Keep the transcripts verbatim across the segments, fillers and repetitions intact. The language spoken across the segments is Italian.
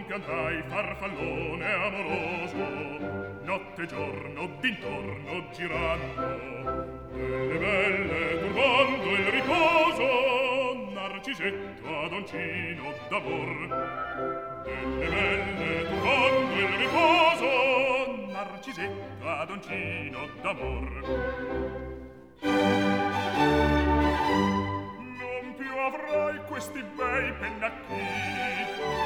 piantai, farfallone amoroso, notte e giorno d'intorno girando, delle belle turbando il riposo, Narcisetto adoncino d'amor. Delle belle turbando il riposo, Narcisetto adoncino d'amor. Non più avrai questi bei pennacchini,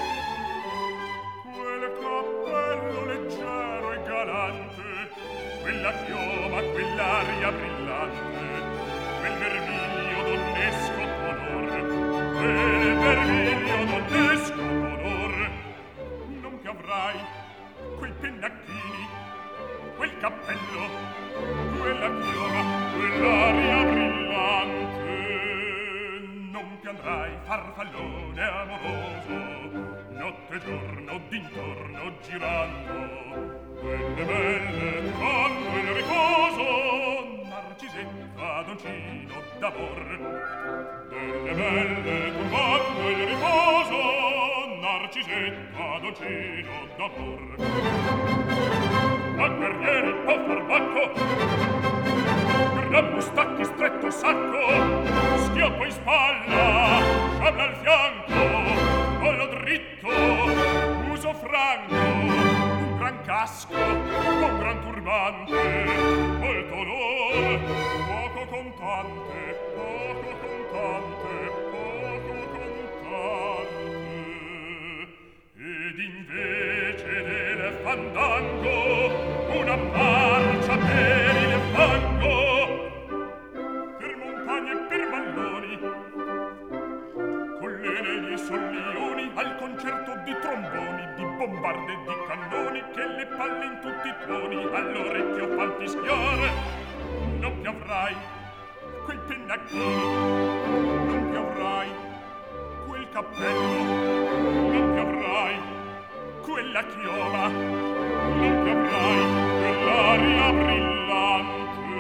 quel cappello leggero e galante, quella chioma, quell'aria brillante, quel vermiglio donnesco color, quel vermiglio donnesco color. Non più avrai quei pennacchini, quel cappello, quella chioma, quell'aria brillante. Non più andrai, farfallone amoroso, notte e giorno d'intorno girando, quelle belle quando il riposo, Narcisetto adoncino d'amor. Delle belle quando il riposo, Narcisetto adoncino d'amor. Al guerrieri po' forbacco, gran mustacchi stretto sacco, schioppo in spalla, sciabla al fianco, collo dritto, muso franco, un gran casco, un gran turbante, molto onor, poco contante, poco contante, poco contante. Ed invece del fandango, una marcia per il fango, per montagne e per valloni, con le negli sollioni, al concerto di tromboni, di bombarde e di cannoni, che le palle in tutti i tuoni all'orecchio fan fischiare. Non più avrai quei pennacchini, non più avrai quel cappello, non più avrai quella chioma, non più avrai quell'aria brillante.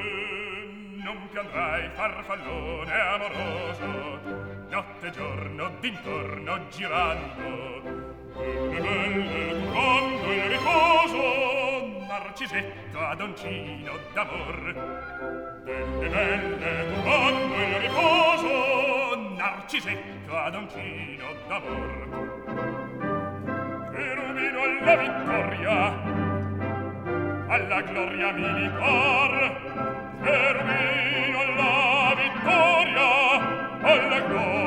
Non più andrai, farfallone amoroso, notte e giorno d'intorno girando, delle belle quando il riposo, Narcisetto adoncino d'amor. Delle belle quando il riposo, Narcisetto adoncino d'amor. Cherubino alla vittoria, alla gloria militar, Cherubino alla vittoria, alla gloria